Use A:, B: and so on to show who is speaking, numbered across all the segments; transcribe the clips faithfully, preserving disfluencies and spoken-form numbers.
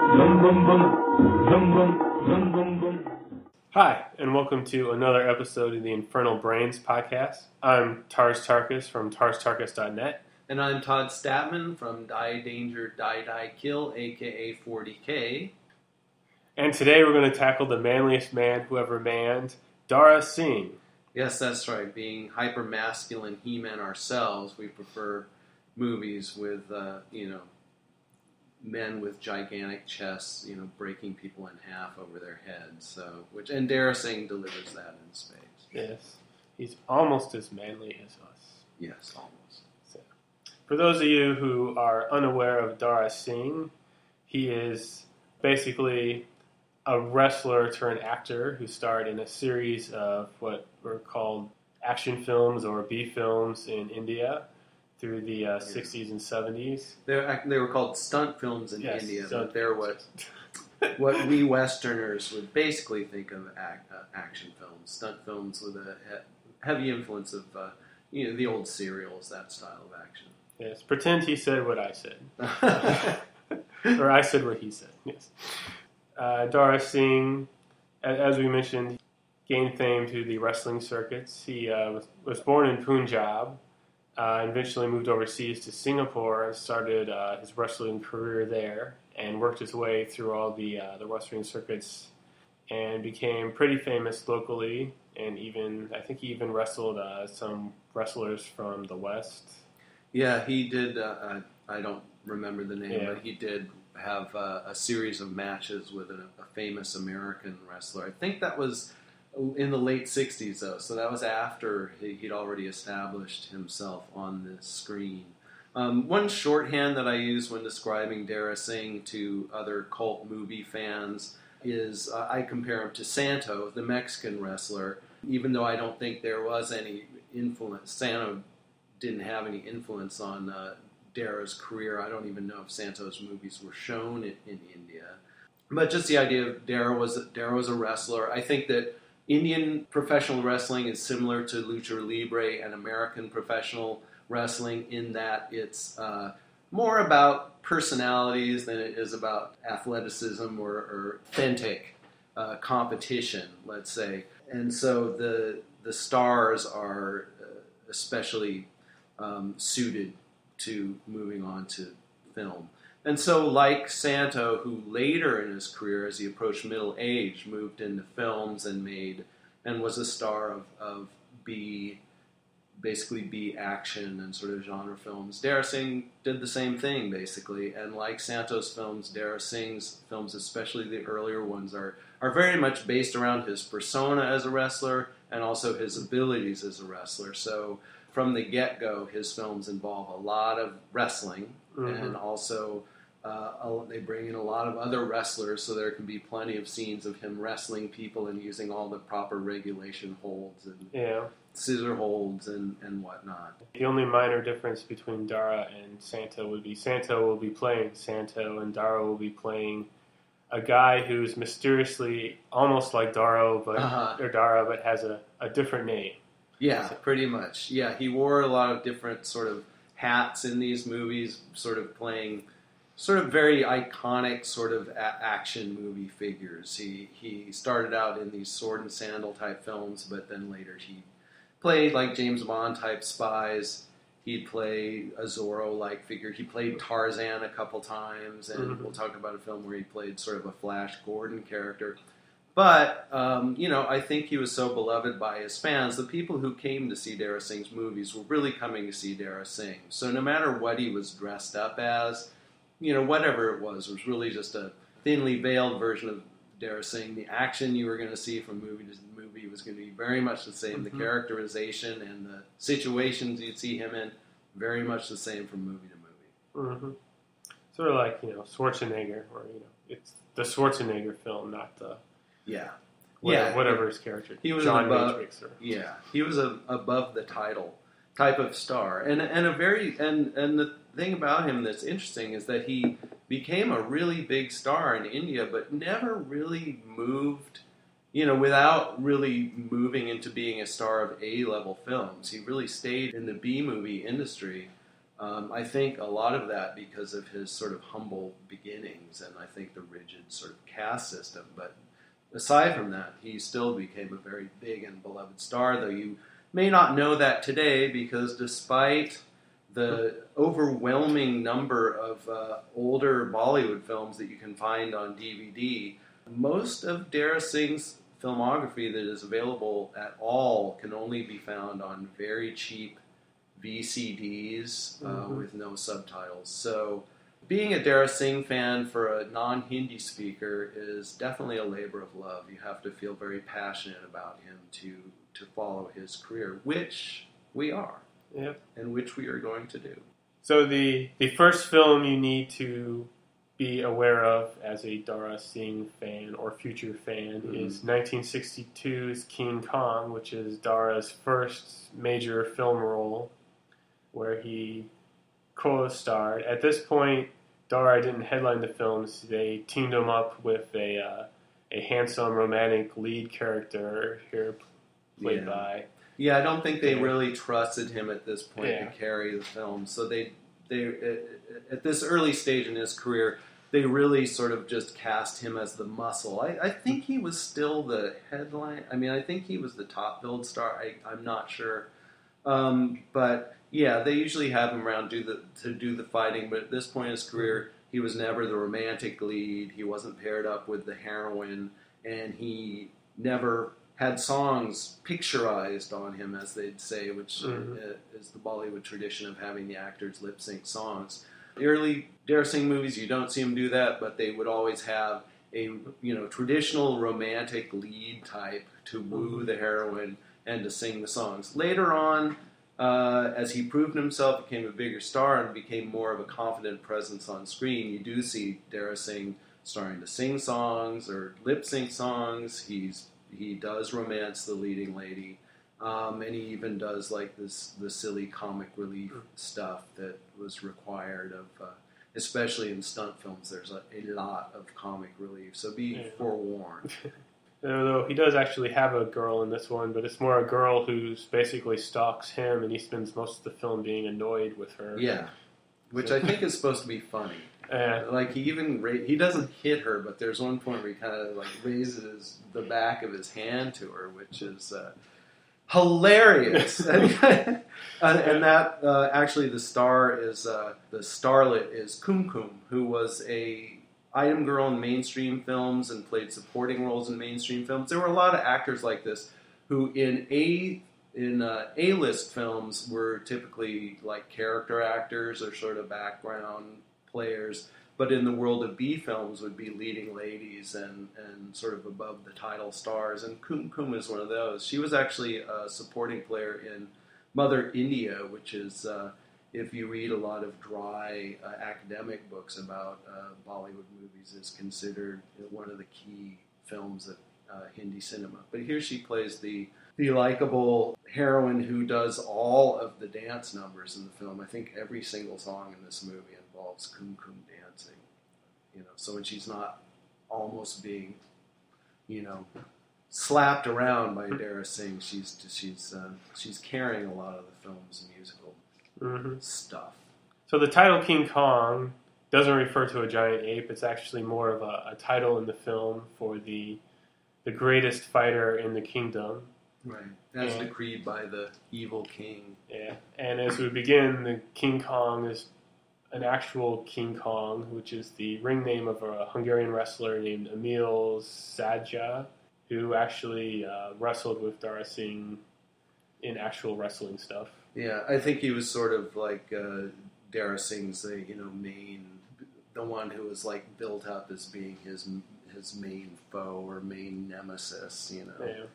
A: Boom, boom, boom. Boom, boom. Boom, boom, boom.
B: Hi, and welcome to another episode of the Infernal Brains podcast. I'm Tars Tarkus from tars tarkus dot net.
C: And I'm Todd Statman from Die Danger Die Die Kill, aka forty K.
B: And today we're going to tackle the manliest man who ever manned, Dara Singh.
C: Yes, that's right. Being hyper-masculine He-Men ourselves, we prefer movies with, uh, you know, men with gigantic chests, you know, breaking people in half over their heads. So, which and Dara Singh delivers that in space.
B: Yes, he's almost as manly as us.
C: Yes, almost.
B: So, for those of you who are unaware of Dara Singh, he is basically a wrestler turned actor who starred in a series of what were called action films or B films in India through the uh, sixties and seventies.
C: They they were called stunt films in
B: Yes,
C: India,
B: stunt
C: but they're what what we Westerners would basically think of act, uh, action films, stunt films with a he- heavy influence of uh, you know the old serials, that style of action.
B: Yes, pretend he said what I said. Or I said what he said, yes. Uh, Dara Singh, as we mentioned, gained fame through the wrestling circuits. He uh, was, was born in Punjab, uh, and eventually moved overseas to Singapore and started uh, his wrestling career there, and worked his way through all the uh, the wrestling circuits, and became pretty famous locally. And even I think he even wrestled uh, some wrestlers from the West.
C: Yeah, he did. Uh, I, I don't remember the name,
B: Yeah.
C: but he did have uh, a series of matches with a, a famous American wrestler. I think that was in the late sixties, though, so that was after he, he'd already established himself on the screen. Um, one shorthand that I use when describing Dara Singh to other cult movie fans is uh, I compare him to Santo, the Mexican wrestler, even though I don't think there was any influence. Santo didn't have any influence on uh, Dara's career. I don't even know if Santo's movies were shown in, in India. But just the idea of Dara was, Dara was a wrestler. I think that Indian professional wrestling is similar to Lucha Libre and American professional wrestling in that it's uh, more about personalities than it is about athleticism or, or authentic uh, competition, let's say. And so the the stars are uh, especially um, suited to moving on to film. And so like Santo, who later in his career, as he approached middle age, moved into films and made, and was a star of, of B, basically B action and sort of genre films. Dara Singh did the same thing, basically. And like Santo's films, Dara Singh's films, especially the earlier ones, are, are very much based around his persona as a wrestler and also his abilities as a wrestler. So from the get-go, his films involve a lot of wrestling, mm-hmm. and also uh, they bring in a lot of other wrestlers, so there can be plenty of scenes of him wrestling people and using all the proper regulation holds and
B: Yeah.
C: scissor holds and, and whatnot.
B: The only minor difference between Dara and Santo would be Santo will be playing Santo, and Dara will be playing a guy who's mysteriously almost like Dara, but
C: Uh-huh.
B: or Dara, but has a, a different name.
C: Yeah, pretty much. Yeah, he wore a lot of different sort of hats in these movies, sort of playing sort of very iconic sort of a- action movie figures. He he started out in these sword and sandal type films, but then later he played like James Bond type spies. He'd play a Zorro-like figure. He played Tarzan a couple times, and mm-hmm. we'll talk about a film where he played sort of a Flash Gordon character. But, um, you know, I think he was so beloved by his fans, the people who came to see Dara Singh's movies were really coming to see Dara Singh. So no matter what he was dressed up as, you know, whatever it was, it was really just a thinly veiled version of Dara Singh. The action you were going to see from movie to movie was going to be very much the same. Mm-hmm. The characterization and the situations you'd see him in, very much the same from movie to movie.
B: Mm-hmm. Sort of like, you know, Schwarzenegger, or, you know, it's the Schwarzenegger film, not the...
C: Yeah.
B: Whatever,
C: yeah.
B: whatever his character.
C: He was
B: John
C: above,
B: Matrix. Or,
C: yeah. He was a, above the title type of star. And and a very and, and the thing about him that's interesting is that he became a really big star in India, but never really moved, you know, without really moving into being a star of A-level films. He really stayed in the B-movie industry Um, I think a lot of that because of his sort of humble beginnings, and I think the rigid sort of caste system. But aside from that, he still became a very big and beloved star, though you may not know that today, because despite the overwhelming number of uh, older Bollywood films that you can find on D V D, most of Dara Singh's filmography that is available at all can only be found on very cheap V C Ds uh,
B: Mm-hmm.
C: with no subtitles. So being a Dara Singh fan for a non-Hindi speaker is definitely a labor of love. You have to feel very passionate about him to, to follow his career, which we are,
B: Yep.
C: and which we are going to do.
B: So the, the first film you need to be aware of as a Dara Singh fan or future fan
C: Mhm.
B: is nineteen sixty-two's King Kong, which is Dara's first major film role where he co-starred. At this point, Dara didn't headline the films. They teamed him up with a uh, a handsome romantic lead character here played
C: Yeah.
B: by...
C: Yeah, I don't think they
B: Yeah.
C: really trusted him at this point
B: Yeah.
C: to carry the film. So they, they at- at this early stage in his career, they really sort of just cast him as the muscle. I, I think he was still the headline. I mean, I think he was the top billed star. I, I'm not sure, um, but yeah, they usually have him around do the to do the fighting. But at this point in his career, he was never the romantic lead. He wasn't paired up with the heroine, and he never had songs picturized on him, as they'd say, which
B: Mhm.
C: uh, is the Bollywood tradition of having the actors lip sync songs. The early Dara Singh movies, you don't see him do that, but they would always have a you know traditional romantic lead type to woo the heroine and to sing the songs. Later on, uh, as he proved himself, became a bigger star, and became more of a confident presence on screen, you do see Dara Singh starting to sing songs or lip sync songs. He's he does romance the leading lady. Um, and he even does like this the silly comic relief stuff that was required of, uh, especially in stunt films. There's a, a lot of comic relief, so be
B: Yeah.
C: forewarned.
B: Although he does actually have a girl in this one, but it's more a girl who's basically stalks him, and he spends most of the film being annoyed with her.
C: Yeah, which I think is supposed to be funny.
B: Uh,
C: Like he even ra- he doesn't hit her, but there's one point where he kind of like raises the back of his hand to her, which is uh, hilarious. and, and that uh, actually the star is uh, the starlet is Kum Kum, who was a item girl in mainstream films and played supporting roles in mainstream films. There were a lot of actors like this who in a in uh, A-list films were typically like character actors or sort of background players, but in the world of B films would be leading ladies and, and sort of above the title stars, and Kum Kum is one of those. She was actually a supporting player in Mother India, which is, uh, if you read a lot of dry uh, academic books about uh, Bollywood movies, is considered one of the key films of uh, Hindi cinema. But here she plays the the likable heroine who does all of the dance numbers in the film. I think every single song in this movie involves Kum Kum dancing. You know, so when she's not almost being, you know, slapped around by Dara Singh, she's she's uh, she's carrying a lot of the film's musical
B: mhm.
C: stuff.
B: So the title King Kong doesn't refer to a giant ape. It's actually more of a, a title in the film for the the greatest fighter in the kingdom.
C: Right. As
B: Yeah.
C: decreed by the evil king.
B: Yeah. And as we begin, the King Kong is an actual King Kong, which is the ring name of a Hungarian wrestler named Emil Sadja, who actually uh, wrestled with Dara Singh in actual wrestling stuff.
C: Yeah, I think he was sort of like uh, Dara Singh's, uh, you know, main, the one who was like built up as being his his main foe or main nemesis, you know.
B: Yeah.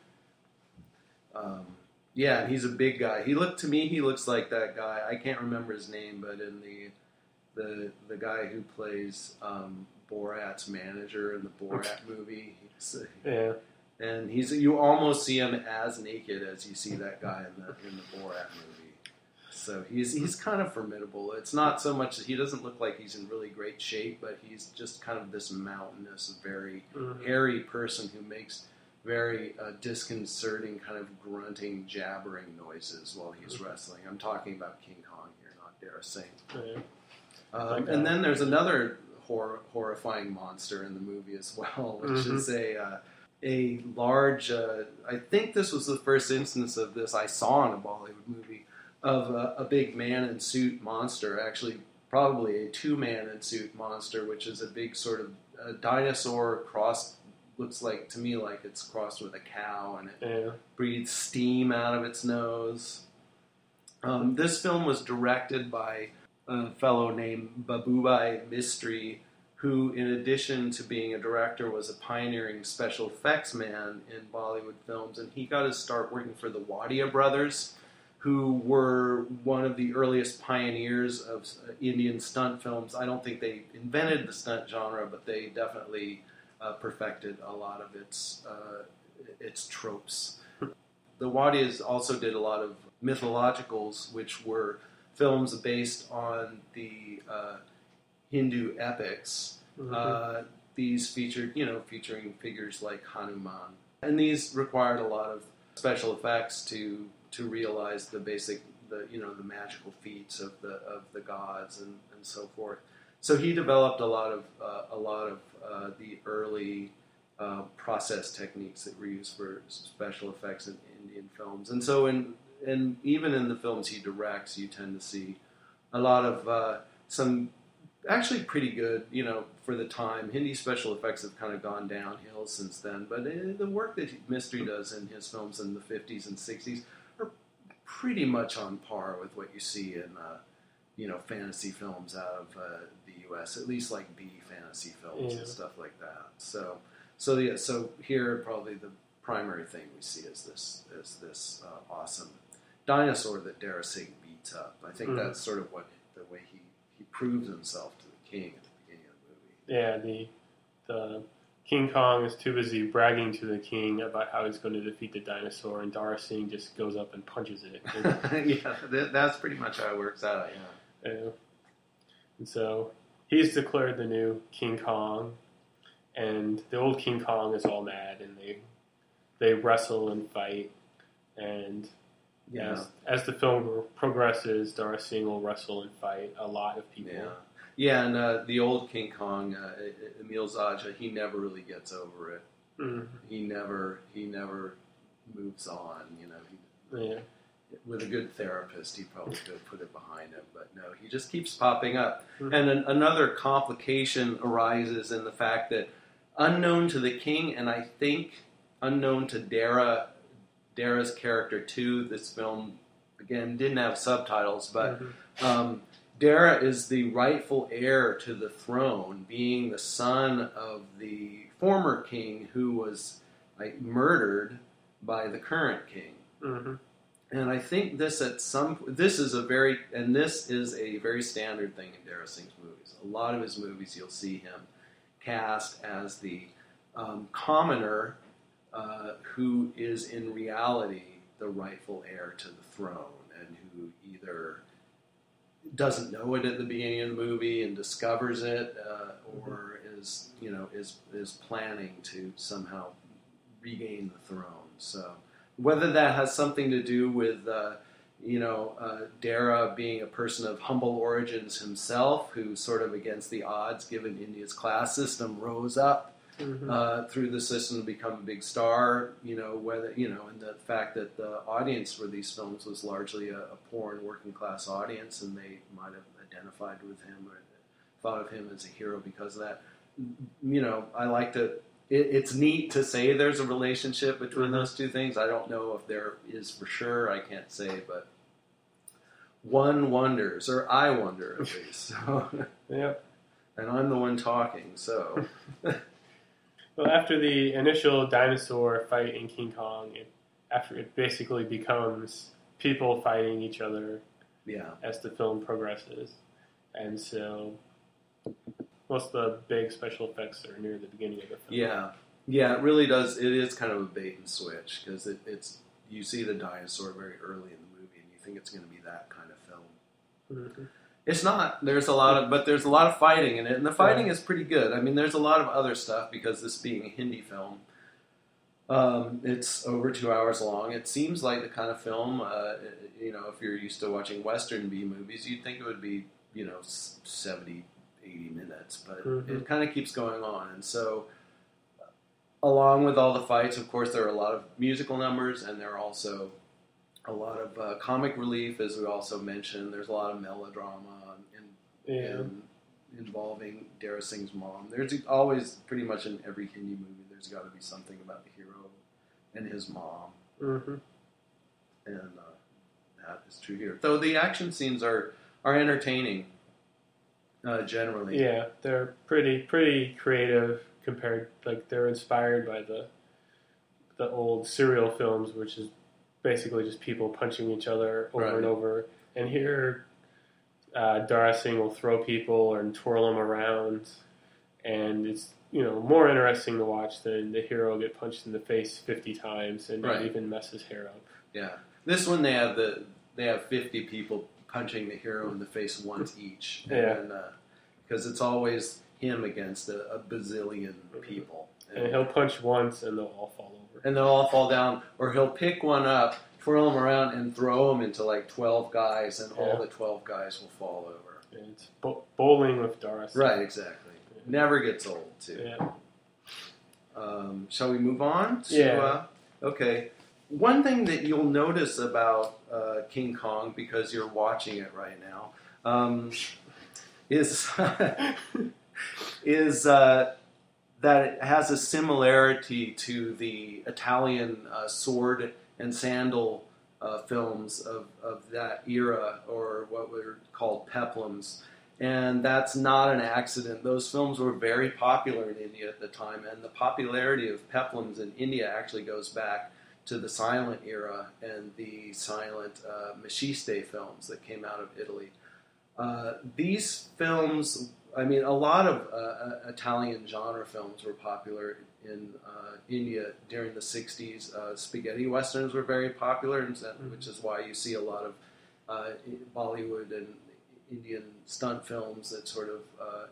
C: Um, yeah, and he's a big guy. He looked to me, he looks like that guy. I can't remember his name, but in the the the guy who plays um, Borat's manager in the Borat movie, he's,
B: Yeah.
C: and he's you almost see him as naked as you see that guy in the in the Borat movie. So he's he's kind of formidable. It's not so much that he doesn't look like he's in really great shape, but he's just kind of this mountainous, very
B: Mhm.
C: hairy person who makes very uh, disconcerting kind of grunting, jabbering noises while he's wrestling. I'm talking about King Kong here, not Dara Singh.
B: Yeah.
C: Um,
B: Like,
C: and
B: uh,
C: then there's another hor- horrifying monster in the movie as well, which
B: Mhm.
C: is a uh, a large. Uh, I think this was the first instance of this I saw in a Bollywood movie of a, a big man in suit monster. Actually, probably a two man in suit monster, which is a big sort of a dinosaur crossed. Looks like to me like it's crossed with a cow, and it
B: Yeah.
C: breathes steam out of its nose. Um, this film was directed by a fellow named Babubhai Mistry, who, in addition to being a director, was a pioneering special effects man in Bollywood films, and he got his start working for the Wadia brothers, who were one of the earliest pioneers of Indian stunt films. I don't think they invented the stunt genre, but they definitely uh, perfected a lot of its uh, its tropes. The Wadias also did a lot of mythologicals, which were films based on the uh, Hindu epics.
B: Mhm.
C: Uh, these featured, you know, featuring figures like Hanuman, and these required a lot of special effects to to realize the basic, the you know, the magical feats of the of the gods and, and so forth. So he developed a lot of uh, a lot of uh, the early uh, process techniques that were used for special effects in Indian films, and so in and even in the films he directs, you tend to see a lot of uh, some actually pretty good, you know, for the time. Hindi special effects have kind of gone downhill since then, but uh, the work that Mistry does in his films in the fifties and sixties are pretty much on par with what you see in, uh, you know, fantasy films out of uh, the U S, at least like B fantasy films
B: Yeah.
C: and stuff like that. So, so yeah, so here probably the primary thing we see is this is this uh, awesome dinosaur that Dara Singh beats up. I think
B: Mhm.
C: that's sort of what the way he, he proves himself to the king at the beginning of the movie.
B: Yeah, the the King Kong is too busy bragging to the king about how he's going to defeat the dinosaur, and Dara Singh just goes up and punches it. And,
C: yeah, that, that's pretty much how it works out. Yeah.
B: uh, and so he's declared the new King Kong, and the old King Kong is all mad, and they they wrestle and fight, and
C: Yeah.
B: as, as the film progresses, Dara Singh will wrestle and fight a lot of people.
C: Yeah. Yeah, and uh, the old King Kong, uh, Emil Zaja, he never really gets over it.
B: Mhm.
C: He never, he never moves on. You know, he,
B: Yeah.
C: with a good therapist, he probably could put it behind him, but no, he just keeps popping up.
B: Mhm.
C: And an, another complication arises in the fact that, unknown to the king, and I think unknown to Dara, Dara's character too, this film again didn't have subtitles, but.
B: Mhm.
C: Um, Dara is the rightful heir to the throne, being the son of the former king who was like murdered by the current king.
B: Mhm.
C: And I think this at some this is a very and this is a very standard thing in Dara Singh's movies. A lot of his movies, you'll see him cast as the um, commoner uh, who is in reality the rightful heir to the throne, and who either doesn't know it at the beginning of the movie and discovers it, uh, or is you know is is planning to somehow regain the throne. So whether that has something to do with uh, you know uh, Dara being a person of humble origins himself, who sort of against the odds, given India's class system, rose up
B: Mhm.
C: uh, through the system to become a big star, you know, whether, you know, and the fact that the audience for these films was largely a, a poor and working class audience, and they might have identified with him or thought of him as a hero because of that. You know, I like to, it, it's neat to say there's a relationship between
B: Mhm.
C: those two things. I don't know if there is for sure, I can't say, but one wonders, or I wonder at least. So,
B: Yep.
C: and I'm the one talking, so.
B: Well, after the initial dinosaur fight in King Kong, it, after it basically becomes people fighting each other
C: Yeah.
B: as the film progresses, and so most of the big special effects are near the beginning of the film.
C: Yeah, yeah, it really does. It is kind of a bait and switch because it, it's you see the dinosaur very early in the movie, and you think it's going to be that kind of film.
B: Mhm.
C: It's not. There's a lot of, but there's a lot of fighting in it, and the fighting is pretty good. I mean, there's a lot of other stuff because this being a Hindi film, Um, it's over two hours long. It seems like the kind of film, uh, you know, if you're used to watching Western B movies, you'd think it would be, you know, seventy, eighty minutes. But
B: Mhm.
C: it kind of keeps going on. And so, along with all the fights, of course, there are a lot of musical numbers, and there are also a lot of uh, comic relief, as we also mentioned. There's a lot of melodrama in,
B: Yeah.
C: in, involving Dara Singh's mom. There's always, pretty much in every Hindi movie, there's got to be something about the hero and his mom,
B: hmm
C: and uh, that is true here. Though the action scenes are are entertaining, uh, generally.
B: Yeah, they're pretty pretty creative compared. Like they're inspired by the the old serial films, which is basically just people punching each other over
C: Right.
B: and over. And here, uh, Dara Singh will throw people and twirl them around, and it's you know more interesting to watch than the hero get punched in the face fifty times and not
C: Right.
B: even mess his hair up.
C: Yeah. This one they have the they have fifty people punching the hero in the face once each,
B: Yeah.
C: and because it's always him against a, a bazillion people,
B: And he'll punch once, and they'll all fall over.
C: and they'll all fall down, or he'll pick one up, twirl them around, and throw them into like twelve guys, and all
B: Yeah.
C: the twelve guys will fall over.
B: And it's bo- bowling with Dara Singh.
C: Right, exactly. Never gets old, too.
B: Yeah.
C: Um, shall we move on? To,
B: Yeah.
C: Uh, okay. One thing that you'll notice about uh, King Kong, because you're watching it right now, um, is is uh, that it has a similarity to the Italian uh, sword and sandal uh, films of, of that era, or what were called peplums. And that's not an accident. Those films were very popular in India at the time, and the popularity of peplums in India actually goes back to the silent era and the silent uh, machiste films that came out of Italy. Uh, these films, I mean, a lot of uh, Italian genre films were popular in uh, India during the sixties. Uh, spaghetti westerns were very popular, and so- which is why you see a lot of uh, Bollywood and Indian stunt films that sort of uh,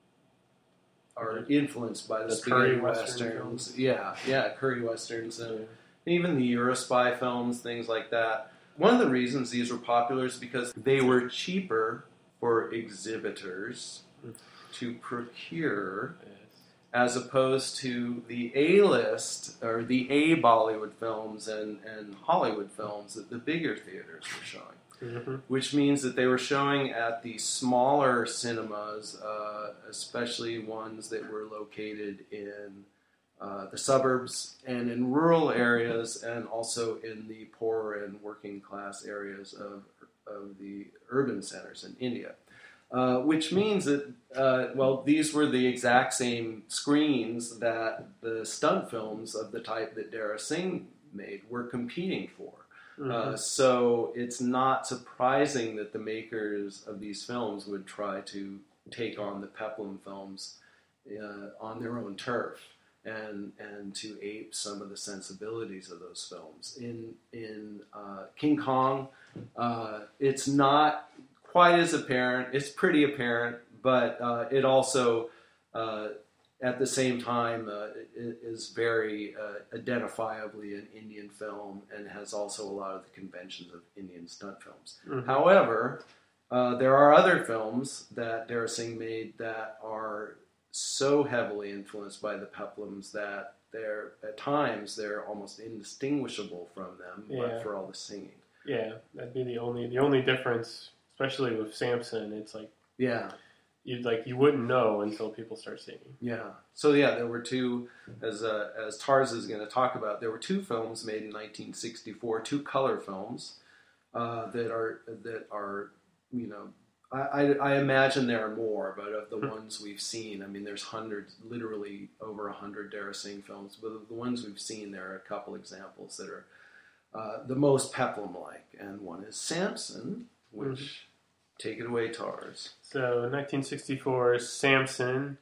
C: are influenced by the,
B: The
C: spaghetti
B: curry western
C: westerns.
B: films.
C: Yeah, yeah, curry westerns, and
B: Yeah.
C: even the Eurospy films, things like that. One of the reasons these were popular is because they were cheaper for exhibitors to procure,
B: Yes.
C: as opposed to the A-list or the A Bollywood films and, and Hollywood films that the bigger theaters were showing.
B: Mm-hmm.
C: Which means that they were showing at the smaller cinemas, uh, especially ones that were located in uh, the suburbs and in rural areas, and also in the poorer and working class areas of, of the urban centers in India. Uh, which means that, uh, well, these were the exact same screens that the stunt films of the type that Dara Singh made were competing for.
B: Mm-hmm.
C: Uh, so it's not surprising that the makers of these films would try to take on the peplum films uh, on their own turf and and to ape some of the sensibilities of those films. In in uh, King Kong, uh, it's not quite as apparent. It's pretty apparent, but uh, it also uh, at the same time, uh, it is very uh, identifiably an Indian film and has also a lot of the conventions of Indian stunt films.
B: Mhm.
C: However, uh, there are other films that Dara Singh made that are so heavily influenced by the peplums that they're at times they're almost indistinguishable from them,
B: Yeah.
C: but for all the singing.
B: Yeah, that'd be the only the only difference, especially with Samson. It's like
C: Yeah.
B: you like you wouldn't know until people start singing.
C: Yeah. So yeah, there were two, as uh, as Tarz is going to talk about. There were two films made in nineteen sixty-four, two color films uh, that are that are you know. I, I, I imagine there are more, but of the ones we've seen, I mean, there's hundreds, literally over a hundred Dara Singh films. But of the ones we've seen, there are a couple examples that are uh, the most peplum-like, and one is Samson, which
B: Mhm.
C: take it away, Tarz.
B: So nineteen sixty-four, Samson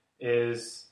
B: is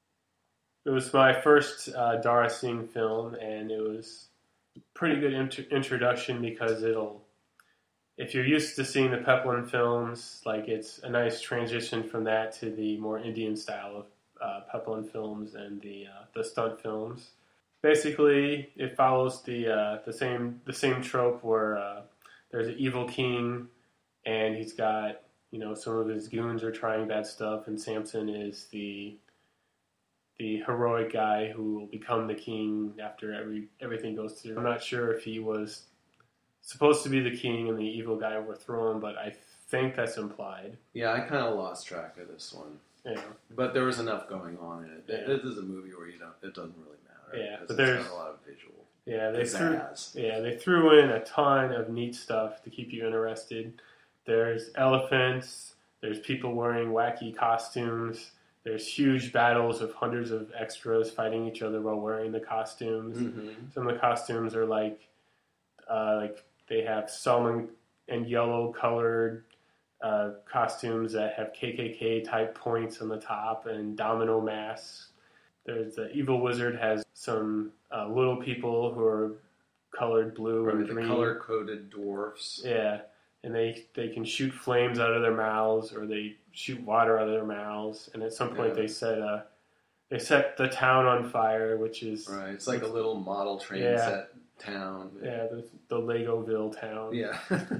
B: it was my first uh, Dara Singh film, and it was a pretty good int- introduction because it'll, if you're used to seeing the peplum films, like it's a nice transition from that to the more Indian style of uh, peplum films and the uh, the stunt films. basically, it follows the uh, the same the same trope where uh, there's an evil king, and he's got, you know, some of his goons are trying bad stuff, and Samson is the the heroic guy who will become the king after every everything goes through. I'm not sure if he was supposed to be the king and the evil guy overthrew him, but I think that's implied.
C: Yeah, I kind of lost track of this one.
B: Yeah,
C: But there was enough going on in it.
B: Yeah.
C: This is a movie where you don't. It doesn't really matter.
B: Yeah,
C: because
B: but
C: it's
B: there's-
C: got a lot of visual.
B: yeah, they threw
C: pizzazz.
B: yeah they threw in a ton of neat stuff to keep you interested. There's elephants. There's people wearing wacky costumes. There's huge battles of hundreds of extras fighting each other while wearing the costumes.
C: Mm-hmm.
B: Some of the costumes are like, uh, like they have salmon and yellow colored uh, costumes that have K K K type points on the top and domino masks. There's the evil wizard has some uh, little people who are colored blue and
C: The
B: green.
C: color-coded dwarfs.
B: Yeah, and they they can shoot flames out of their mouths, or they shoot water out of their mouths. And at some point,
C: Yeah.
B: they set uh, they set the town on fire, which is
C: Right. It's like a little model train
B: Yeah.
C: set town.
B: yeah the, the Legoville town.
C: Yeah.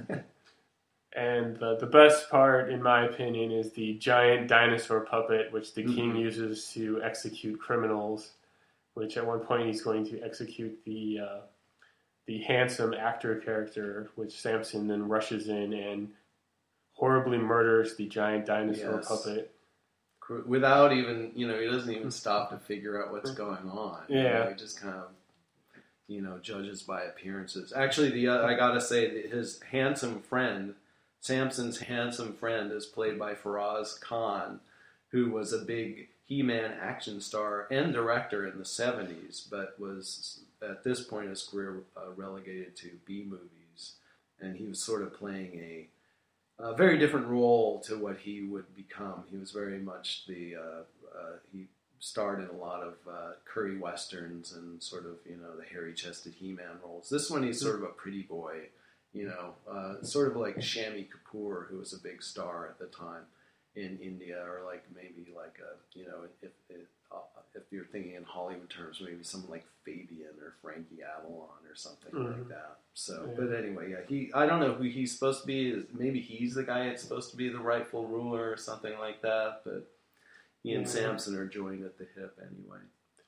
B: And the the best part, in my opinion, is the giant dinosaur puppet, which the king
C: Mhm.
B: uses to execute criminals. Which at one point he's going to execute the uh, the handsome actor character, which Samson then rushes in and horribly murders the giant dinosaur
C: Yes.
B: puppet.
C: Without even, you know, he doesn't even stop to figure out what's going on. You
B: Yeah.
C: know, he just kind of, you know, judges by appearances. Actually, the uh, I gotta say that his handsome friend, Samson's handsome friend, is played by Faraz Khan, who was a big He-Man action star and director in the seventies, but was at this point in his career uh, relegated to B movies, and he was sort of playing a a very different role to what he would become. He was very much the, uh, uh, he starred in a lot of uh, curry westerns and sort of, you know, the hairy-chested He-Man roles. This one, he's sort of a pretty boy, you know, uh, sort of like Shami Kapoor, who was a big star at the time in India, or like maybe like a, you know, if if, uh, if you're thinking in Hollywood terms, maybe someone like Fabian or Frankie Avalon or something
B: Mhm.
C: like that. So,
B: Yeah.
C: but anyway, yeah, he, I don't know who he's supposed to be. Is maybe he's the guy that's supposed to be the rightful ruler or something like that, but he and
B: Yeah.
C: Samson are joined at the hip anyway.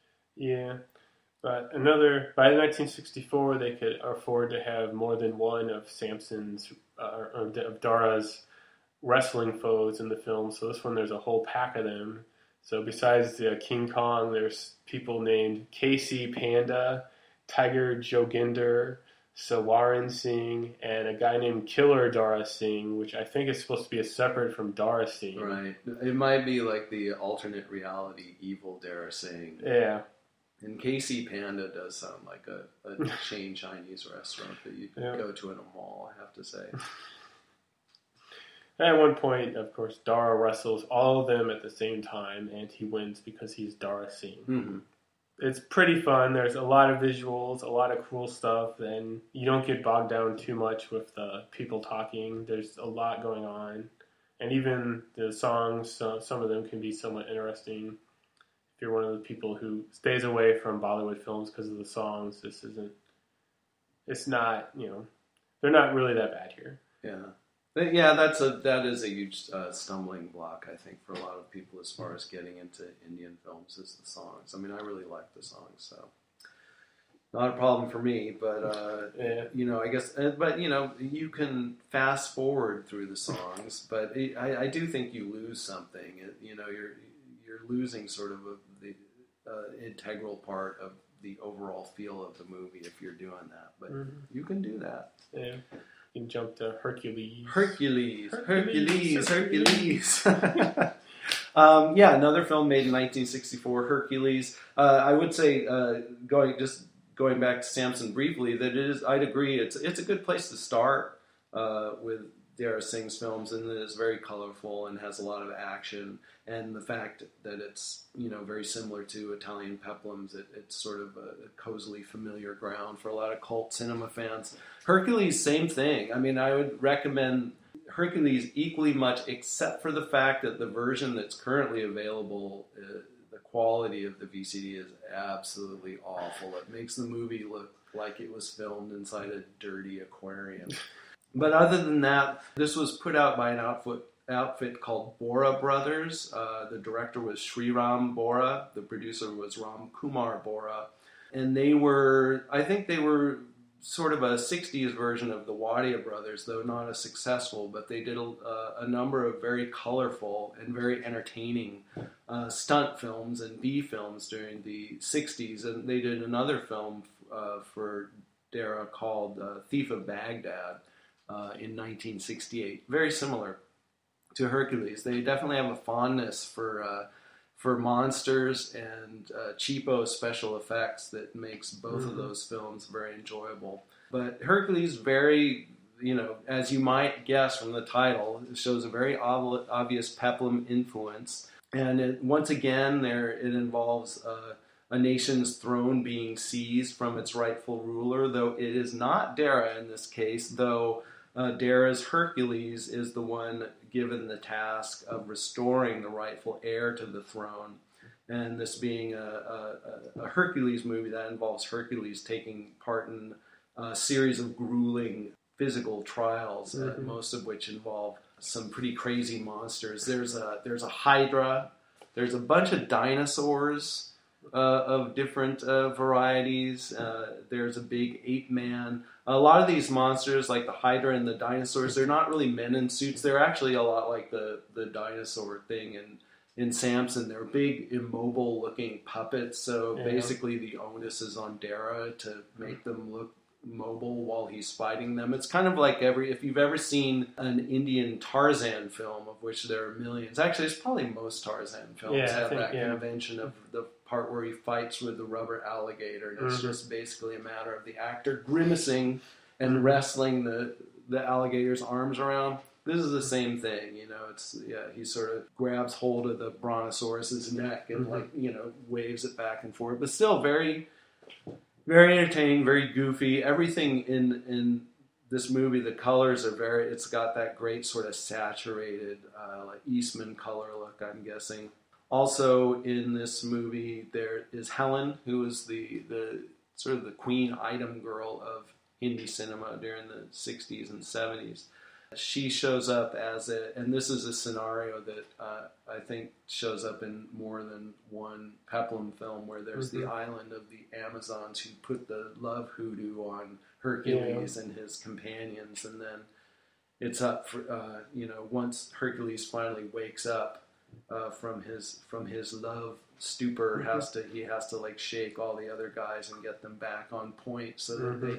B: Yeah, but another by nineteen sixty-four, they could afford to have more than one of Samson's uh, or of Dara's wrestling foes in the film. So this one, there's a whole pack of them. So besides the King Kong, there's people named Casey Panda, Tiger Joginder, Sawaran Singh, and a guy named Killer Dara Singh, which I think is supposed to be a separate from Dara Singh.
C: Right. It might be like the alternate reality evil Dara Singh.
B: Yeah.
C: And K C Panda does sound like a, a chain Chinese restaurant that you could
B: Yeah.
C: go to in a mall, I have to say.
B: At one point, of course, Dara wrestles all of them at the same time, and he wins because he's Dara Singh.
C: Mm-hmm.
B: It's pretty fun. There's a lot of visuals, a lot of cool stuff, and you don't get bogged down too much with the people talking. There's a lot going on, and even the songs, so, some of them can be somewhat interesting. If you're one of the people who stays away from Bollywood films because of the songs, this isn't. It's not, you know, they're not really that bad here.
C: Yeah. But yeah, that's a that is a huge uh, stumbling block, I think, for a lot of people as far as getting into Indian films is the songs. I mean, I really like the songs, so not a problem for me. But uh,
B: Yeah.
C: you know, I guess, uh, but you know, you can fast forward through the songs, but it, I, I do think you lose something. It, you know, you're you're losing sort of a, the uh, integral part of the overall feel of the movie if you're doing that. But
B: Mhm.
C: you can do that.
B: Yeah. You can jump to Hercules.
C: Hercules,
B: Hercules,
C: Hercules, Hercules. um, yeah, another film made in nineteen sixty-four, Hercules. Uh, I would say, uh, going just going back to Samson briefly, that it is. I'd agree. It's it's a good place to start uh, with Dara Singh's films, and it is very colorful and has a lot of action. And the fact that it's, you know, very similar to Italian peplums, it, it's sort of a, a cozily familiar ground for a lot of cult cinema fans. Hercules, same thing. I mean, I would recommend Hercules equally much, except for the fact that the version that's currently available, uh, the quality of the V C D is absolutely awful. It makes the movie look like it was filmed inside a dirty aquarium. But other than that, this was put out by an outfit outfit called Bora Brothers. Uh, the director was Sriram Bora. The producer was Ram Kumar Bora. And they were, I think they were sort of a sixties version of the Wadia Brothers, though not as successful, but they did a, a number of very colorful and very entertaining uh, stunt films and B films during the sixties. And they did another film uh, for Dara called uh, Thief of Baghdad uh, in nineteen sixty-eight. Very similar to Hercules. They definitely have a fondness for uh, for monsters and uh, cheapo special effects that makes both mm-hmm. of those films very enjoyable. But Hercules, very, you know, as you might guess from the title, it shows a very ob- obvious Peplum influence. And it, once again, there it involves uh, a nation's throne being seized from its rightful ruler, though it is not Dara in this case, though uh, Dara's Hercules is the one given the task of restoring the rightful heir to the throne. And this being a, a, a Hercules movie, that involves Hercules taking part in a series of grueling physical trials, mm-hmm. uh, most of which involve some pretty crazy monsters. There's a, there's a Hydra, there's a bunch of dinosaurs uh, of different uh, varieties, uh, there's a big ape-man. A lot of these monsters, like the Hydra and the dinosaurs, they're not really men in suits. They're actually a lot like the, the dinosaur thing in, in Samson. They're big, immobile-looking puppets, so yeah. basically the onus is on Dara to make them look mobile while he's fighting them. It's kind of like every, if you've ever seen an Indian Tarzan film, of which there are millions, actually it's probably most Tarzan films
B: yeah,
C: have
B: think,
C: that
B: yeah.
C: convention of the part where he fights with the rubber alligator, and it's mm-hmm. just basically a matter of the actor grimacing and wrestling the, the alligator's arms around. This is the same thing, you know, it's, yeah, he sort of grabs hold of the brontosaurus's neck and mm-hmm. like, you know, waves it back and forth, but still very, very entertaining, very goofy. Everything in in this movie, the colors are very, it's got that great sort of saturated, uh, like Eastman color look, I'm guessing. Also in this movie, there is Helen, who is the, the sort of the queen item girl of Hindi cinema during the sixties and seventies. She shows up as a, and this is a scenario that uh, I think shows up in more than one Peplum film, where there's mm-hmm. the island of the Amazons who put the love hoodoo on Hercules yeah. and his companions, and then it's up for, uh, you know, once Hercules finally wakes up uh, from his from his love stupor, mm-hmm. has to he has to like shake all the other guys and get them back on point so that mm-hmm. they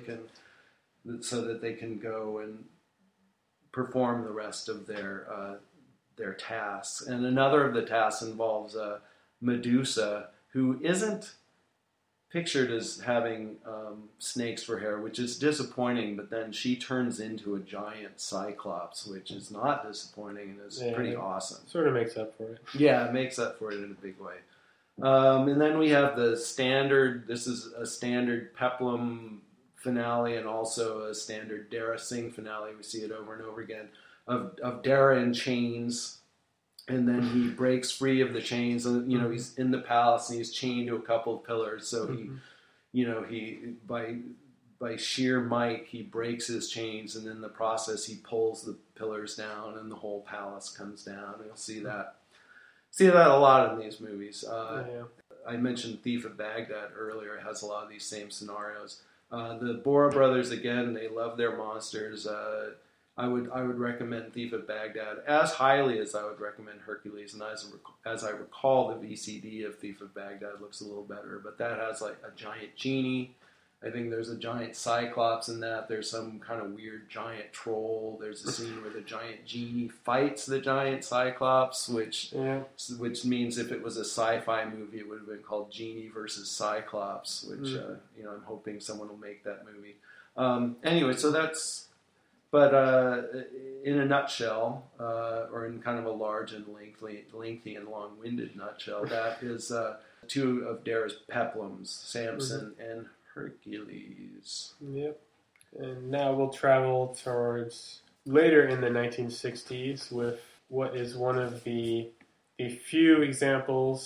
C: can so that they can go and perform the rest of their uh, their tasks. And another of the tasks involves uh, Medusa, who isn't pictured as having um, snakes for hair, which is disappointing, but then she turns into a giant cyclops, which is not disappointing and is yeah, pretty awesome.
B: Sort of makes up for it.
C: Yeah, it makes up for it in a big way. Um, and then we have the standard, this is a standard Peplum finale and also a standard Dara Singh finale. We see it over and over again of of Dara in chains, and then he breaks free of the chains, and you know he's in the palace and he's chained to a couple of pillars. So he, you know, he by by sheer might he breaks his chains, and in the process he pulls the pillars down, and the whole palace comes down. And you'll see that see that a lot in these movies. Uh, yeah. I mentioned Thief of Baghdad earlier. It has a lot of these same scenarios. Uh, the Bora brothers, again, they love their monsters. Uh, I would I would recommend Thief of Baghdad as highly as I would recommend Hercules. And as, as I recall, the V C D of Thief of Baghdad looks a little better. But that has like a giant genie. I think there's a giant cyclops in that. There's some kind of weird giant troll. There's a scene where the giant genie fights the giant cyclops, which yeah. which means if it was a sci-fi movie, it would have been called Genie versus Cyclops, which, mm. uh, you know, I'm hoping someone will make that movie. Um, anyway, so that's, but uh, in a nutshell, uh, or in kind of a large and lengthy, lengthy and long-winded nutshell, that is uh, two of Dara's Peplums, Samson mm-hmm. and Hercules.
B: Yep. And now we'll travel towards later in the nineteen sixties with what is one of the, the few examples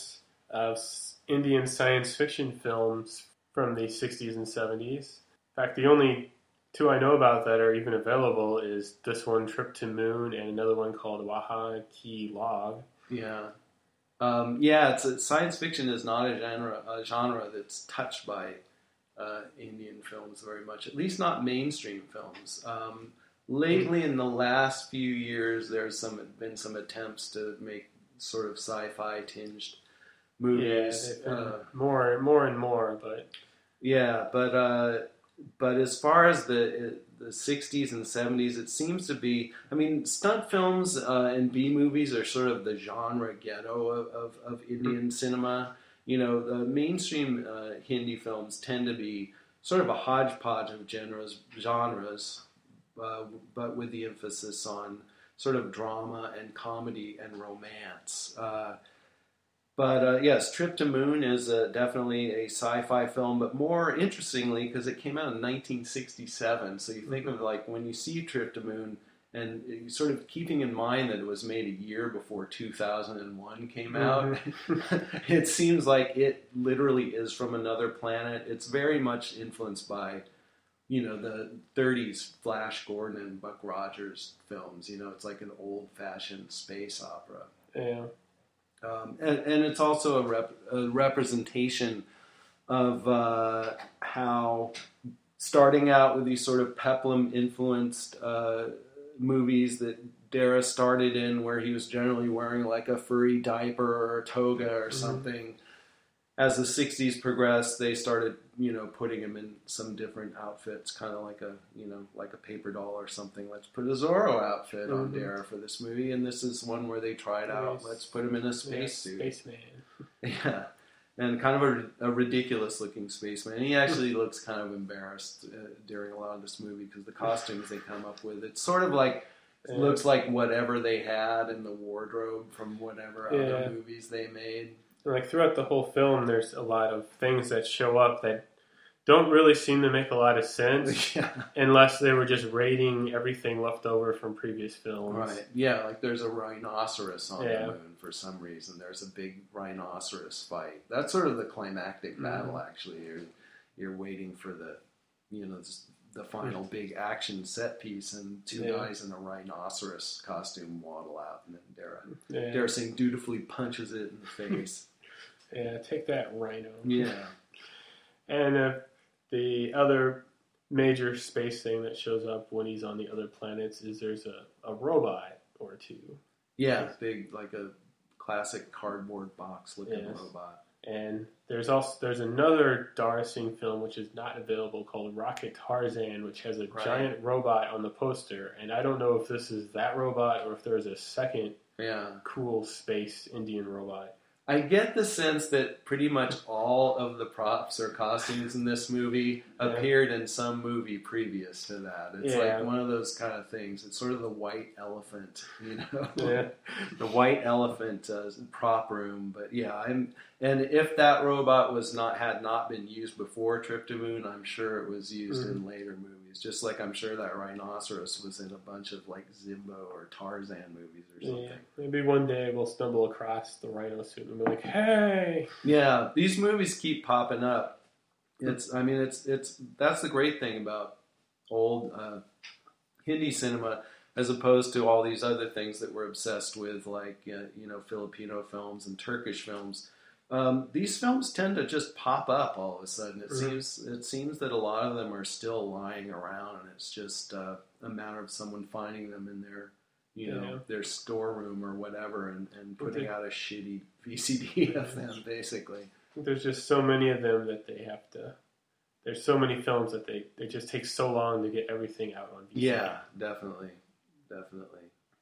B: of s- Indian science fiction films from the sixties and seventies. In fact, the only two I know about that are even available is this one, Trip to Moon, and another one called Waha Ki Log.
C: Yeah. Um, yeah, it's a, science fiction is not a genre, a genre that's touched by uh, Indian films very much, at least not mainstream films. Um, lately, in the last few years, there's some been some attempts to make sort of sci-fi tinged movies.
B: Yeah, they've been
C: uh,
B: more, more and more, but
C: yeah, but uh, but as far as the the sixties and seventies, it seems to be. I mean, stunt films uh, and B movies are sort of the genre ghetto of, of, of Indian cinema. You know, the mainstream uh, Hindi films tend to be sort of a hodgepodge of genres, genres, uh, but with the emphasis on sort of drama and comedy and romance. Uh, But uh, yes, Trip to Moon is uh, definitely a sci-fi film, but more interestingly, because it came out in nineteen sixty-seven, so you think of like when you see Trip to Moon, and you sort of keeping in mind that it was made a year before two thousand one came out, it seems like it literally is from another planet. It's very much influenced by, you know, the thirties Flash Gordon and Buck Rogers films. You know, it's like an old-fashioned space opera.
B: yeah.
C: Um, and, and it's also a, rep, a representation of uh, how starting out with these sort of peplum-influenced uh, movies that Dara started in, where he was generally wearing like a furry diaper or a toga or something. Mm-hmm. As the sixties progressed, they started, you know, putting him in some different outfits, kind of like a, you know, like a paper doll or something. Let's put a Zorro outfit mm-hmm. on Dara for this movie, and this is one where they tried out. Let's put him in a spacesuit.
B: Yeah, spaceman.
C: Yeah, and kind of a, a ridiculous-looking spaceman. He actually looks kind of embarrassed uh, during a lot of this movie because the costumes they come up with, it's sort of like. It looks like whatever they had in the wardrobe from whatever
B: yeah.
C: other movies they made.
B: Like throughout the whole film, there's a lot of things that show up that don't really seem to make a lot of sense
C: yeah.
B: unless they were just raiding everything left over from previous films.
C: Right. Yeah, like there's a rhinoceros on
B: yeah.
C: the moon for some reason. There's a big rhinoceros fight. That's sort of the climactic mm-hmm. battle, actually. You're, you're waiting for the, you know, the final big action set piece, and two yeah. guys in a rhinoceros costume waddle out, and then Dara, yeah. Dara Singh dutifully punches it in the face.
B: Yeah, take that, rhino.
C: Yeah.
B: And uh, the other major space thing that shows up when he's on the other planets is there's a, a robot or two.
C: Yeah, big, like a classic cardboard box looking yes. robot.
B: And there's also there's another Dara Singh film which is not available called Rocket Tarzan, which has a right. giant robot on the poster. And I don't know if this is that robot or if there's a second
C: yeah.
B: cool space Indian robot.
C: I get the sense that pretty much all of the props or costumes in this movie yeah. appeared in some movie previous to that. It's
B: yeah.
C: like one of those kind of things. It's sort of the white elephant, you know,
B: yeah.
C: the white elephant uh, prop room. But yeah, I'm, and if that robot was not had not been used before Trip to Moon, I'm sure it was used mm. in later movies. Just like I'm sure that rhinoceros was in a bunch of like Zimbo or Tarzan movies or something.
B: Yeah, maybe one day we'll stumble across the rhino suit and be like, "Hey!"
C: Yeah, these movies keep popping up. It's, I mean, it's it's that's the great thing about old uh, Hindi cinema, as opposed to all these other things that we're obsessed with, like uh, you know, Filipino films and Turkish films. Um, these films tend to just pop up all of a sudden. It mm-hmm. seems it seems that a lot of them are still lying around, and it's just uh, a matter of someone finding them in their, you know, yeah. their storeroom or whatever, and, and putting they, out a shitty V C D of them, basically.
B: There's just so many of them that they have to. There's so many films that they it just takes so long to get everything out on V C D.
C: Yeah, definitely, definitely.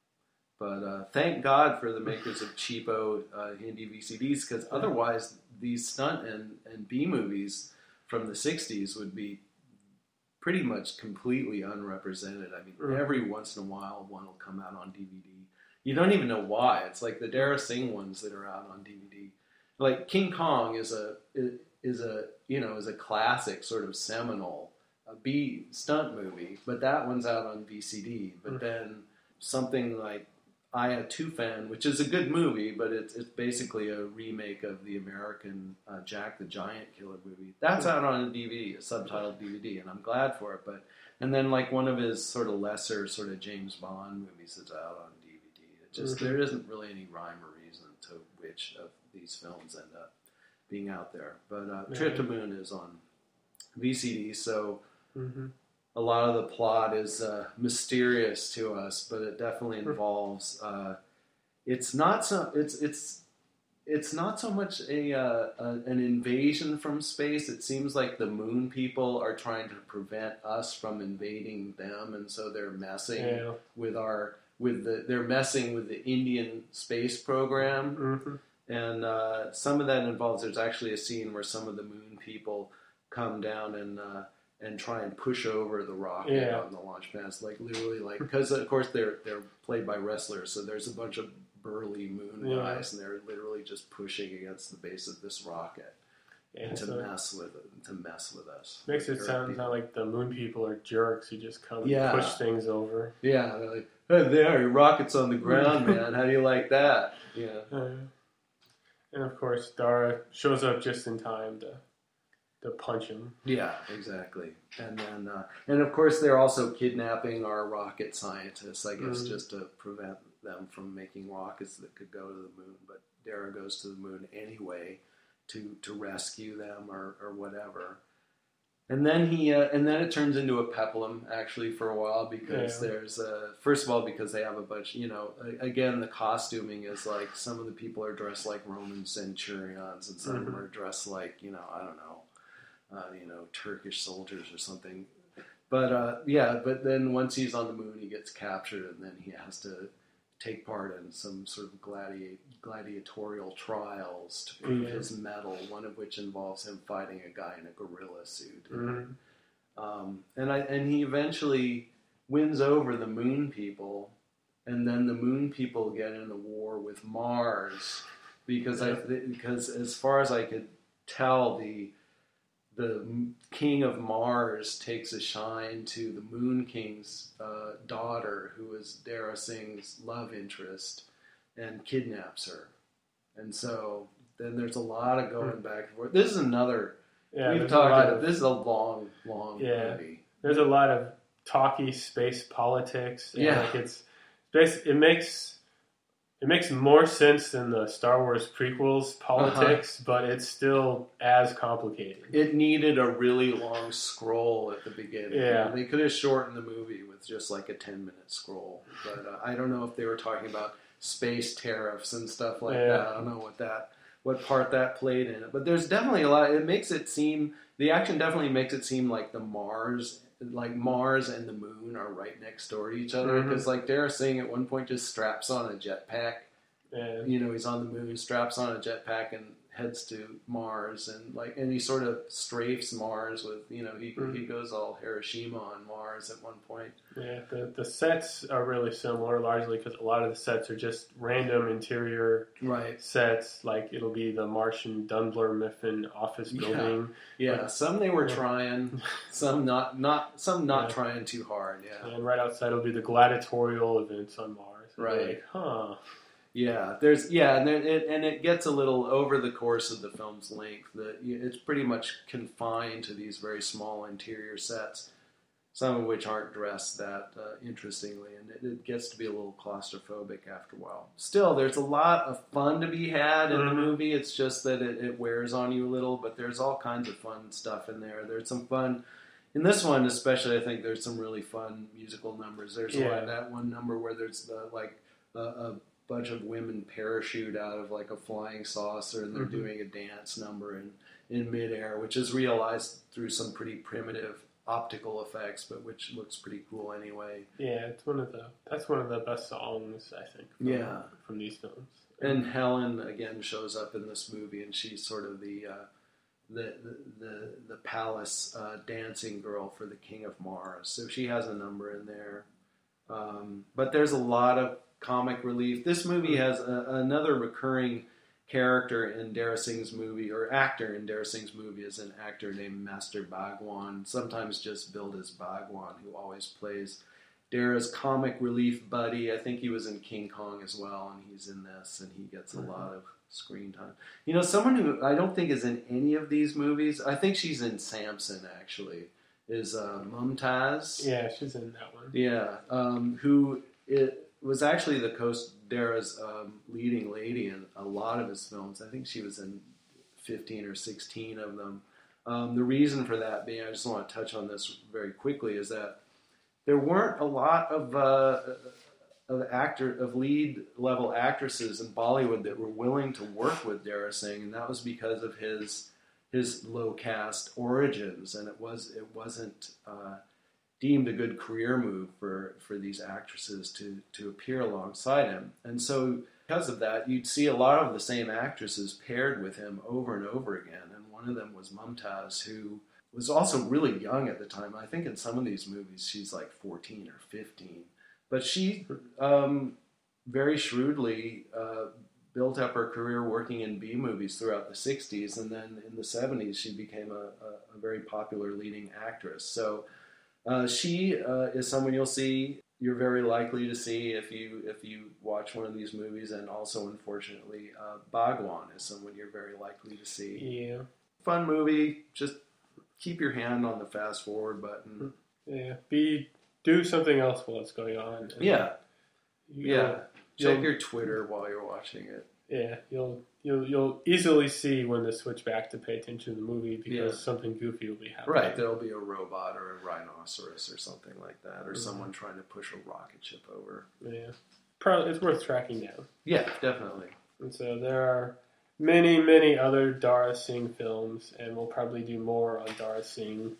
C: But uh, thank God for the makers of cheapo uh, Hindi V C Ds, because otherwise these stunt and, and B movies from the sixties would be pretty much completely unrepresented. I mean, mm. every once in a while one will come out on D V D. You don't even know why. It's like the Dara Singh ones that are out on D V D. Like King Kong is a is a you know is a classic sort of seminal a B stunt movie, but that one's out on V C D. But mm. then something like Aya Tufan, which is a good movie, but it's it's basically a remake of the American uh, Jack the Giant Killer movie. That's out on a D V D, a subtitled D V D, and I'm glad for it. But and then like one of his sort of lesser sort of James Bond movies is out on D V D. It just
B: Mm-hmm.
C: there isn't really any rhyme or reason to which of these films end up being out there. But uh, Trip to Moon is on V C D, so.
B: Mm-hmm.
C: A lot of the plot is uh, mysterious to us, but it definitely involves. Uh, it's not so. It's it's it's not so much a, uh, a an invasion from space. It seems like the moon people are trying to prevent us from invading them, and so they're messing
B: Yeah.
C: with our with the. They're messing with the Indian space program.
B: Mm-hmm.
C: And uh, some of that involves, there's actually a scene where some of the moon people come down and uh, and try and push over the rocket
B: Yeah.
C: on the launch pads, like literally, like because of course they're they're played by wrestlers, so there's a bunch of burly moon
B: Yeah.
C: guys, and they're literally just pushing against the base of this rocket
B: Yeah,
C: to
B: so
C: mess with it, to mess with us.
B: makes it
C: Earth
B: sound
C: people.
B: sound like the moon people are jerks who just come
C: Yeah.
B: and push things over.
C: Yeah, they're like, hey, there, your rocket's on the ground, man. How do you like that? Yeah.
B: Uh, and of course, Dara shows up just in time to to punch him.
C: Yeah, exactly. And then, uh, and of course, they're also kidnapping our rocket scientists, I guess,
B: Mhm.
C: just to prevent them from making rockets that could go to the moon. But Dara goes to the moon anyway to to rescue them or, or whatever. And then he, uh, and then it turns into a peplum actually for a while because
B: Yeah.
C: there's, uh, first of all, because they have a bunch, you know, a- again, the costuming is like some of the people are dressed like Roman centurions and some of them
B: Mhm.
C: are dressed like, you know, I don't know, uh, you know, Turkish soldiers or something. But uh, yeah, but then once he's on the moon, he gets captured and then he has to take part in some sort of gladi- gladiatorial trials to prove
B: Yeah.
C: his mettle, one of which involves him fighting a guy in a gorilla suit.
B: Mm-hmm.
C: Um, and I and he eventually wins over the moon people, and then the moon people get in a war with Mars because I because as far as I could tell, the the king of Mars takes a shine to the Moon King's uh, daughter, who is Dara Singh's love interest, and kidnaps her. And so then there's a lot of going back and forth. This is another.
B: Yeah,
C: we've
B: there's a lot
C: talked.
B: of,
C: This is a long, long
B: Yeah.
C: movie.
B: there's a lot of talky space politics. And
C: Yeah.
B: like it's basi- it makes it makes more sense than the Star Wars prequels politics, but it's still as complicated.
C: It needed a really long scroll at the beginning.
B: Yeah.
C: They could have shortened the movie with just like a ten minute scroll. But uh, I don't know if they were talking about space tariffs and stuff like
B: Yeah.
C: that. I don't know what that what part that played in it. But there's definitely a lot. It makes it seem the action definitely makes it seem like the Mars like Mars and the moon are right next door to each other
B: Mhm.
C: because like Dara Singh at one point just straps on a jetpack.
B: And
C: You know, he's on the moon, straps on a jetpack, and heads to Mars, and like, and he sort of strafes Mars with, you know, he
B: Mhm.
C: he goes all Hiroshima on Mars at one point.
B: yeah, the the sets are really similar, largely because a lot of the sets are just random interior
C: Right.
B: sets. Like it'll be the Martian Dunbar Mifflin office
C: Yeah.
B: building.
C: Yeah.
B: But-
C: Some they were
B: Yeah.
C: trying, some not, not some not
B: Yeah.
C: trying too hard. Yeah.
B: And right outside will be the gladiatorial events on Mars. And you're
C: Right.
B: Like, huh.
C: Yeah, there's yeah, and there, it and it gets a little over the course of the film's length. That it's pretty much confined to these very small interior sets, some of which aren't dressed that uh, interestingly, and it, it gets to be a little claustrophobic after a while. Still, there's a lot of fun to be had in the
B: Mhm.
C: movie. It's just that it, it wears on you a little, but there's all kinds of fun stuff in there. There's some fun. In this one, especially, I think there's some really fun musical numbers. There's
B: Yeah.
C: one, that one number where there's the, like a, a bunch of women parachute out of like a flying saucer, and they're
B: Mhm.
C: doing a dance number in, in midair, which is realized through some pretty primitive optical effects, but which looks pretty cool anyway.
B: Yeah, it's one of the that's one of the best songs I think. From,
C: Yeah.
B: from these films.
C: And Helen again shows up in this movie, and she's sort of the uh, the, the the the palace uh, dancing girl for the King of Mars. So she has a number in there. Um, but there's a lot of comic relief. This movie has a, another recurring character in Dara Singh's movie, or actor in Dara Singh's movie, is an actor named Master Bhagwan, sometimes just billed as Bhagwan, who always plays Dara's comic relief buddy. I think he was in King Kong as well, and he's in this, and he gets a lot of screen time. You know, someone who I don't think is in any of these movies, I think she's in Samson, actually, is uh, Mumtaz.
B: Yeah, she's in that one.
C: Yeah, um, who it was actually the Coast Dara's um, leading lady in a lot of his films. I think she was in fifteen or sixteen of them. Um, the reason for that being, I just want to touch on this very quickly, is that there weren't a lot of uh, of actor of lead level actresses in Bollywood that were willing to work with Dara Singh, and that was because of his his low caste origins, and it was it wasn't uh, deemed a good career move for, for these actresses to to appear alongside him, and so because of that, you'd see a lot of the same actresses paired with him over and over again, and one of them was Mumtaz, who was also really young at the time. I think in some of these movies she's like fourteen or fifteen. But she um, very shrewdly uh, built up her career working in B movies throughout the sixties, and then in the seventies she became a, a, a very popular leading actress. So uh, she uh, is someone you'll see, you're very likely to see if you if you watch one of these movies, and also, unfortunately, uh, Bhagwan is someone you're very likely to see.
B: Yeah.
C: Fun movie, just keep your hand on the fast forward button.
B: Yeah, be do something else while it's going on. And
C: Yeah,
B: you'll,
C: yeah. Check
B: you'll-
C: your Twitter while you're watching it.
B: Yeah, you'll you'll you'll easily see when to switch back to pay attention to the movie because
C: Yeah.
B: something goofy will be happening.
C: Right, there'll be a robot or a rhinoceros or something like that, or
B: Mhm.
C: someone trying to push a rocket ship over.
B: Yeah, probably it's worth tracking down.
C: Yeah, definitely.
B: And so there are many many other Dara Singh films, and we'll probably do more on Dara Singh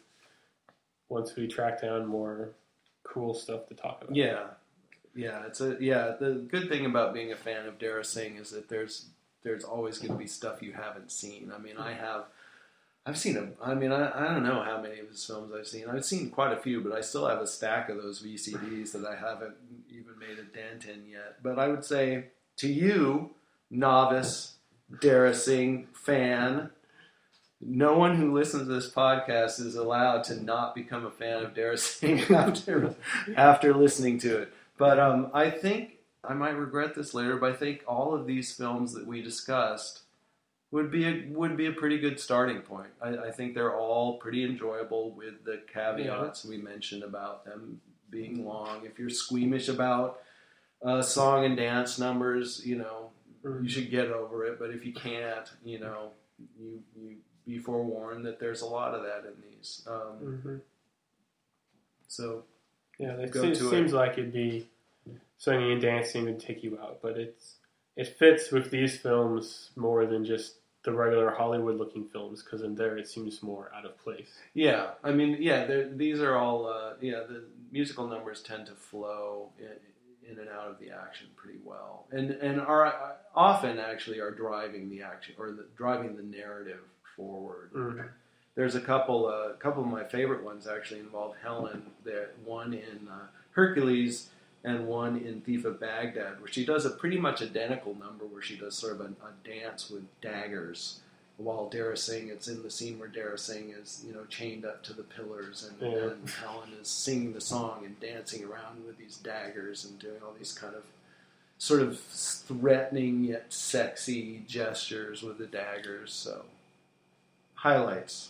B: once we track down more cool stuff to talk about.
C: Yeah, yeah. It's a yeah. The good thing about being a fan of Dara Singh is that there's there's always going to be stuff you haven't seen. I mean, I have. I've seen a. I mean, I, I don't know how many of his films I've seen. I've seen quite a few, but I still have a stack of those V C Ds that I haven't even made a dent in yet. But I would say to you, novice Dara Singh fan, no one who listens to this podcast is allowed to not become a fan of Dara Singh after after listening to it. But um, I think I might regret this later, but I think all of these films that we discussed would be a, would be a pretty good starting point. I, I think they're all pretty enjoyable with the caveats we mentioned about them being long. If you're squeamish about uh, song and dance numbers, you know, you should get over it. But if you can't, you know, you you be forewarned that there's a lot of that in these. Um,
B: Mm-hmm.
C: So
B: Yeah, it
C: Go
B: seems,
C: to it.
B: seems like it'd be singing and dancing would take you out, but it's it fits with these films more than just the regular Hollywood-looking films, because in there it seems more out of place.
C: yeah, I mean, yeah, they're- these are all uh, yeah. The musical numbers tend to flow in, in and out of the action pretty well, and and are uh, often actually are driving the action or the, driving the narrative forward.
B: Mm.
C: There's a couple, a uh, couple of my favorite ones actually involve Helen. There, one in uh, Hercules and one in Thief of Baghdad, where she does a pretty much identical number, where she does sort of a, a dance with daggers, while Dara Singh, it's in the scene where Dara Singh is, you know, chained up to the pillars, and,
B: Yeah.
C: and Helen is singing the song and dancing around with these daggers and doing all these kind of sort of threatening yet sexy gestures with the daggers. So, highlights.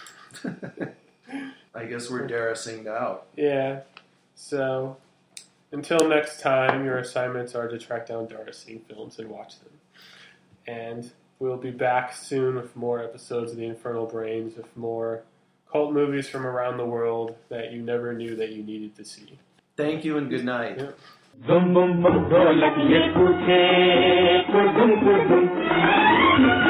C: I guess we're Dara Singh'd out.
B: Yeah, so until next time, your assignments are to track down Dara Singh films and watch them. And we'll be back soon with more episodes of The Infernal Brains, with more cult movies from around the world that you never knew that you needed to see.
C: Thank you and good night.
B: Yeah.
A: Dum bum bum ढोलक ये पूछे कुड़ दुम कुड़ दुम